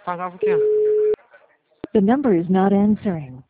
Hang up again. The number is not answering.